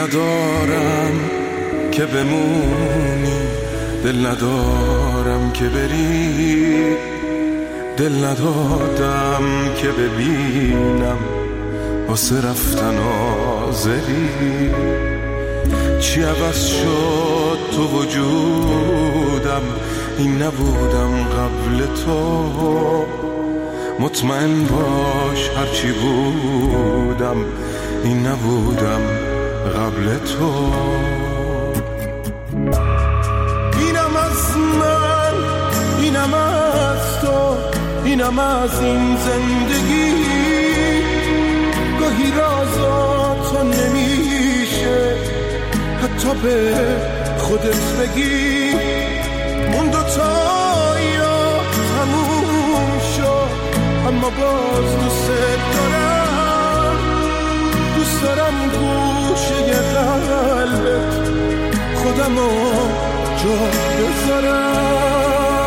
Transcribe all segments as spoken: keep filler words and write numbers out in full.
ندارم که بمونی، دل ندارم که بری، دل ندادم که ببینم واسه رفتن آزری. چی عوض شد تو وجودم، این نبودم قبل تو. مطمئن باش هرچی بودم، این نبودم قبل تو. اینم از من، اینم از تو، اینم از این زندگی. گاهی رازا تو نمیشه حتی به خودت بگی. اون دوتا یا تموم شد، اما باز دوست دارم. دوست دارم گوشه قلبت خودمو جا بذارم.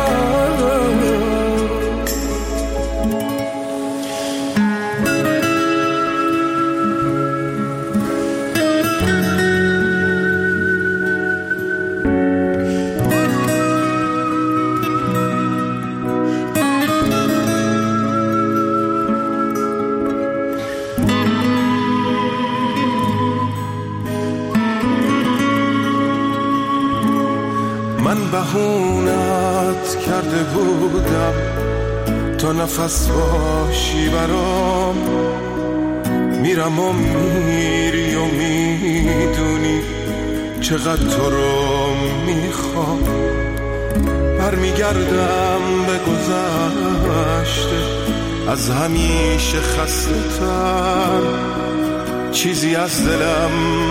بهونت کرده بودم تا نفس باشی برام. میرم و میری و میدونی چقدر تو رو میخوام. برمیگردم به گذشته از همیشه خسته تر. چیزی از دلم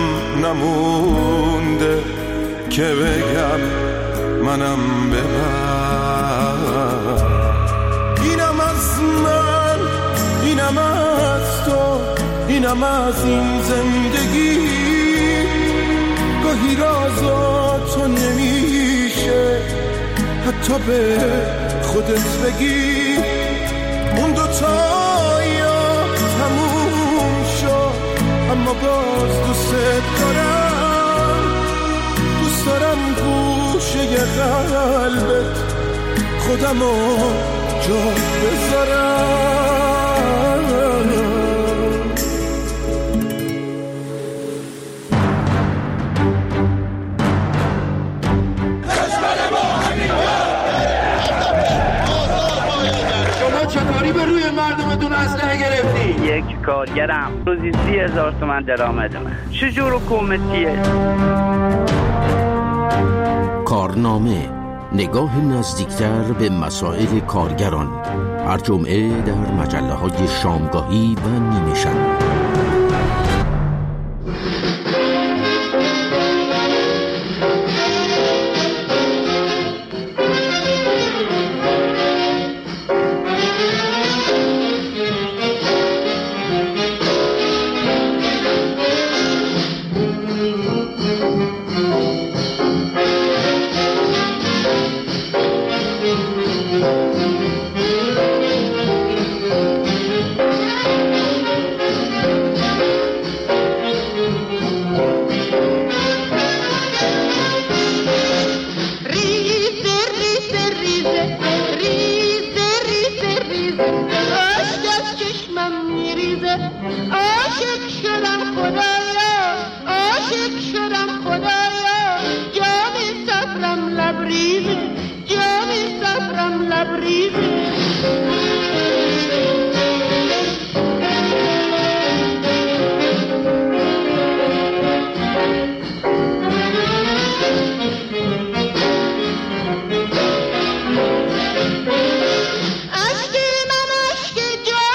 نمونده که بگم منم ببر. اینم از من، اینم از تو، اینم از این زندگی. گاهی رازا تو نمیشه حتی به خودت بگی. اون دوتا یا تموم شد، اما باز دوست دارم. دوست دارم گوشه قلبت خودمو جا بذارم. شما چطوری به روی مردمتون اسلحه گرفتی؟ یک کارگرم روزی سی هزار تومن درآمد من. چجور حکومتیه؟ کارنامه، نگاه نزدیکتر به مسائل کارگران. هر جمعه در مجله های شامگاهی و نیمه شب. اشک من اشک جان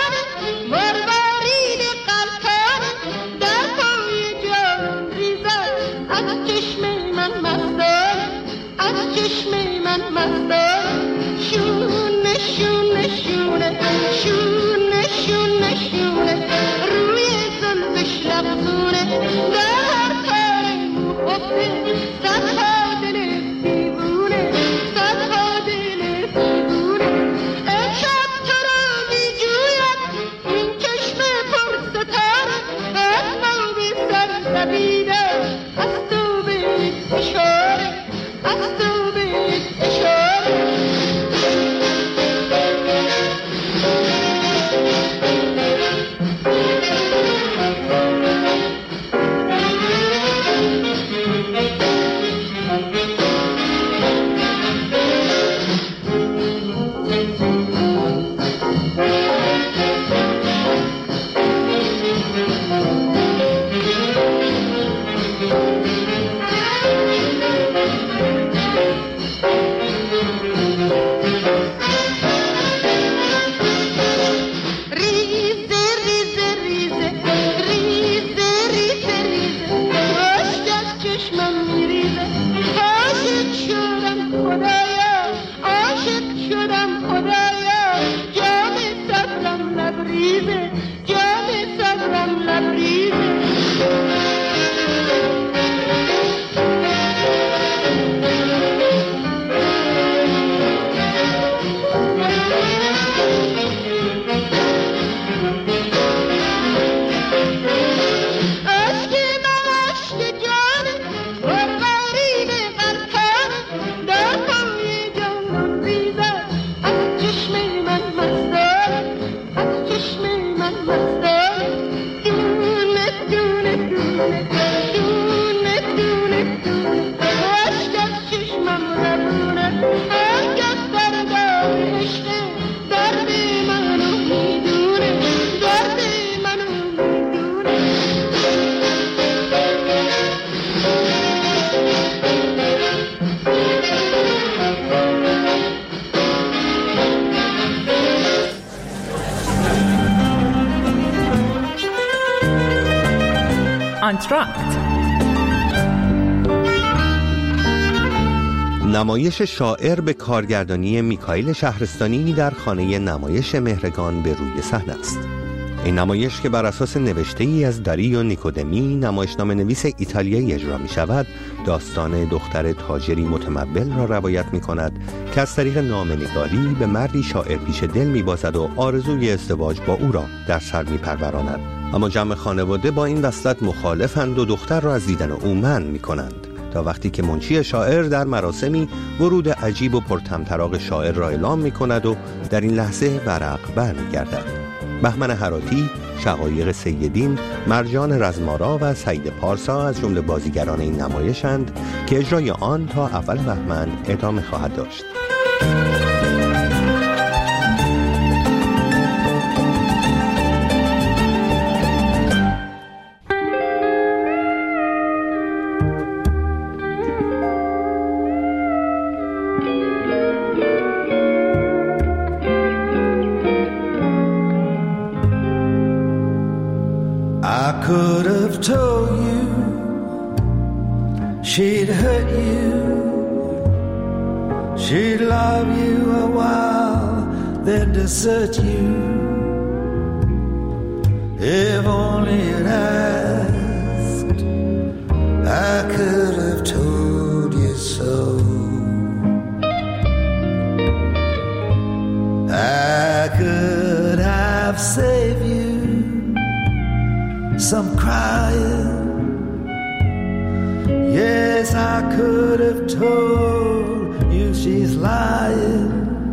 آنتراکت، نمایش شاعر به کارگردانی میکائیل شهرستانی در خانه نمایش مهرگان به روی صحنه است. این نمایش که بر اساس نوشته ای از داریو نیکودمی، نمایشنامه نویس ایتالیایی اجرا می شود، داستان دختر تاجری متمول را روایت می کند که از طریق نامه‌نگاری به مردی شاعر پیش دل می بازد و آرزوی ازدواج با او را در سر می پروراند. اما جمع خانواده با این وصلت مخالفند و دختر را از دیدن او منع می کنند تا وقتی که منشی شاعر در مراسمی ورود عجیب و پرطمطراق شاعر را اعلام می کند و در این لحظه ورق برمی گردد. بهمن هراتی، شقایق سیدین، مرجان رزمارا و سعید پارسا از جمله بازیگران این نمایشند که اجرای آن تا اول بهمن ادامه خواهد داشت. I could have told you she'd hurt you, she'd love you a while, then desert you. If only you'd asked, I could have told you so. I could have saved you some crying. Yes, I could have told you she's lying,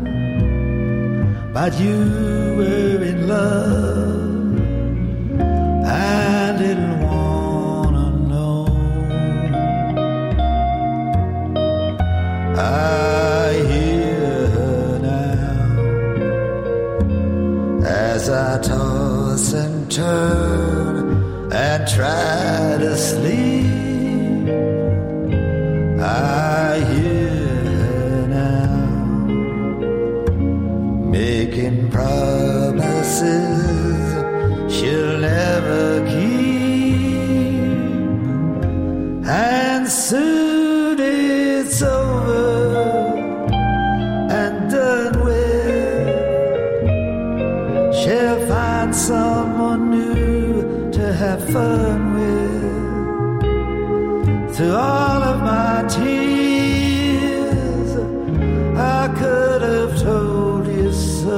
but you were in love and didn't wanna know. I hear her now as I toss and turn and try to sleep. I hear her now making promises she'll never keep, and soon it's over and done with. She'll find someone new to have fun with. Through all of my tears, I could have told you so.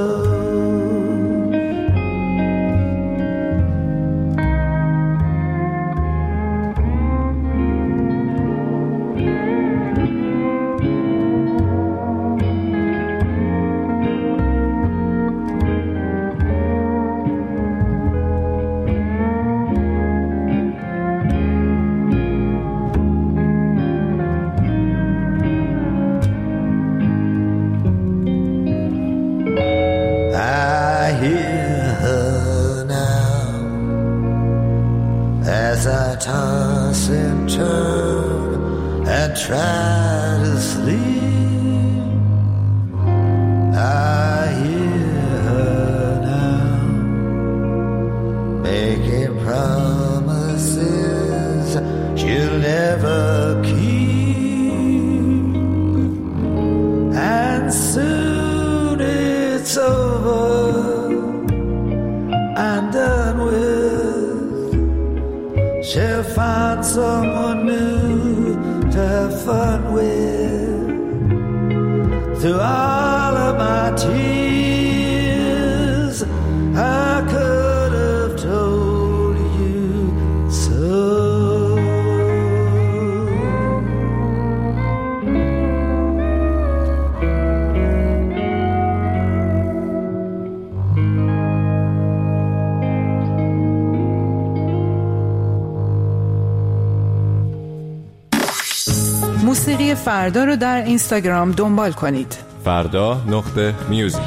Toss and turn and try to sleep. I hear her now making promises she'll never keep, and soon it's over and done with. She'll find someone new to have fun with. Through all of my tears, موسیقی فردا رو در اینستاگرام دنبال کنید. فردا نقطه میوزیک.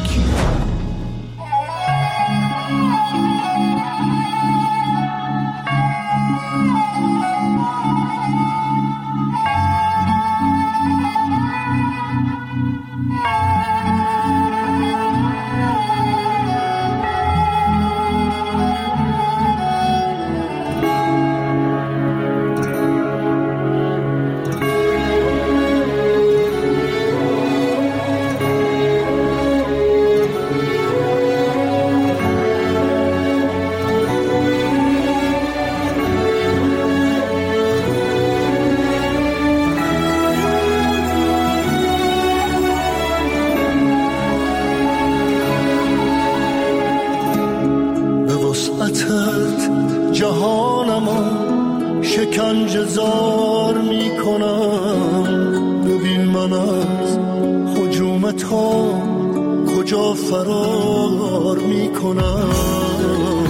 جهانمو شکنجه زار میکنم، ببین من از هجوم تو کجا فرار میکنم.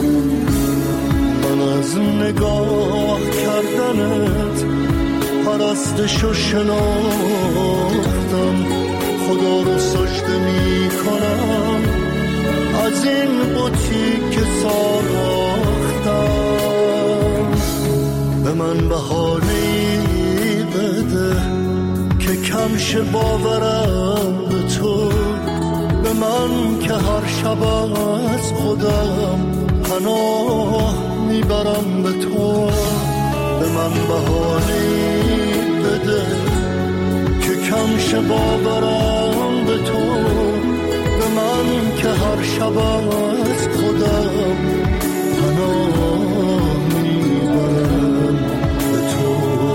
من از نگاه کردنت پرستشو شناختم، خدا رو سجده میکنم از این بوتی که ساختم. به من بهانه‌ای بده که کم شه باورم به تو، به من که هر شب از خودم پناه میبرم به تو. به من بهانه‌ای بده که کم شه باورم به تو، به من که هر شب از خودم پناه میبرم به تو.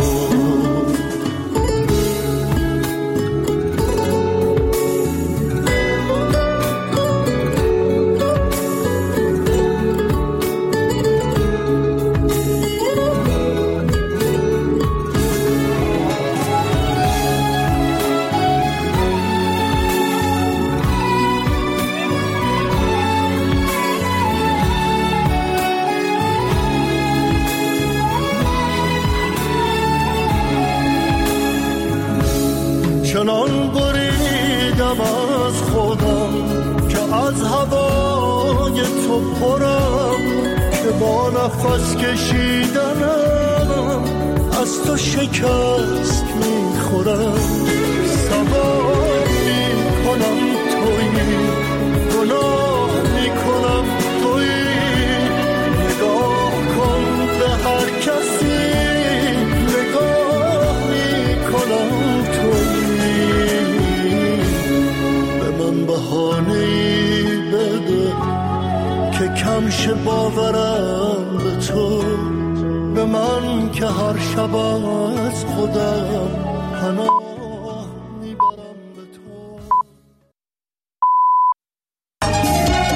چنان بریدم از خودم که از هوای تو پرم، که با نفس کشیدنم از تو شکست میخورم. سوار میکنم تویی، گناه میکنم تویی، نگاه کن به هر کسی نگاه میکنم تویی. بهانه‌ای بده که کم شه باورم به تو، به من که هر شب از خودم پناه